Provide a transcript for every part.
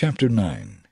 Chapter 9.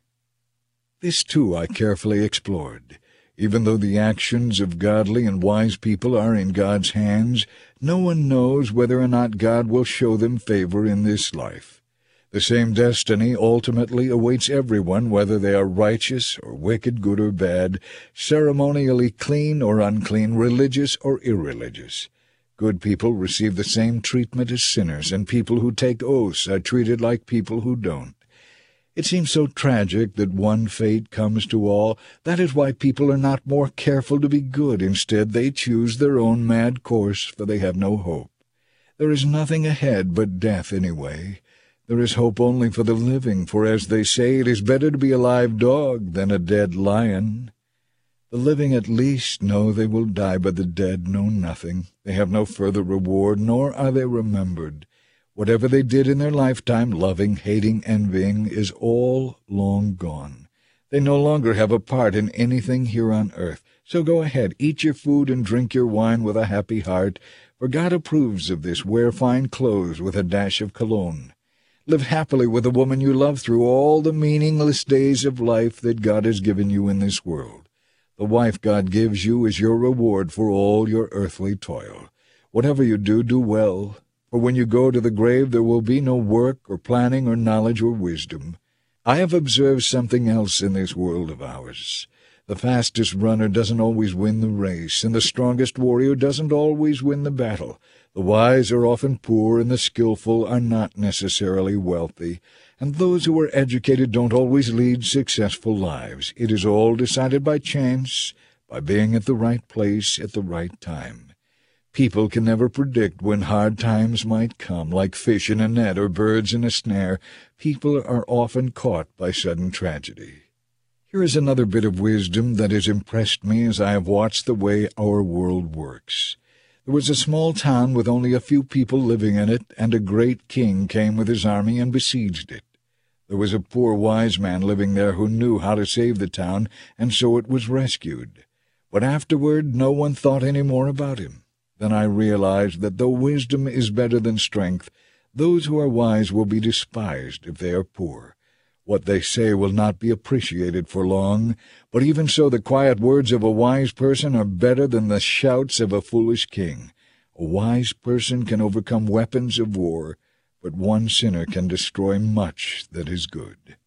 This too I carefully explored. Even though the actions of godly and wise people are in God's hands, no one knows whether or not God will show them favor in this life. The same destiny ultimately awaits everyone, whether they are righteous or wicked, good or bad, ceremonially clean or unclean, religious or irreligious. Good people receive the same treatment as sinners, and people who take oaths are treated like people who don't. It seems so tragic that one fate comes to all. That is why people are not more careful to be good. Instead, they choose their own mad course, for they have no hope. There is nothing ahead but death anyway. There is hope only for the living, for as they say, it is better to be a live dog than a dead lion. The living at least know they will die, but the dead know nothing. They have no further reward, nor are they remembered. Whatever they did in their lifetime, loving, hating, envying, is all long gone. They no longer have a part in anything here on earth. So go ahead, eat your food and drink your wine with a happy heart, for God approves of this. Wear fine clothes with a dash of cologne. Live happily with the woman you love through all the meaningless days of life that God has given you in this world. The wife God gives you is your reward for all your earthly toil. Whatever you do, do well. For when you go to the grave, there will be no work or planning or knowledge or wisdom. I have observed something else in this world of ours. The fastest runner doesn't always win the race, and the strongest warrior doesn't always win the battle. The wise are often poor, and the skillful are not necessarily wealthy, and those who are educated don't always lead successful lives. It is all decided by chance, by being at the right place at the right time. People can never predict when hard times might come. Like fish in a net or birds in a snare, people are often caught by sudden tragedy. Here is another bit of wisdom that has impressed me as I have watched the way our world works. There was a small town with only a few people living in it, and a great king came with his army and besieged it. There was a poor wise man living there who knew how to save the town, and so it was rescued. But afterward no one thought any more about him. Then I realized that though wisdom is better than strength, those who are wise will be despised if they are poor. What they say will not be appreciated for long, but even so the quiet words of a wise person are better than the shouts of a foolish king. A wise person can overcome weapons of war, but one sinner can destroy much that is good.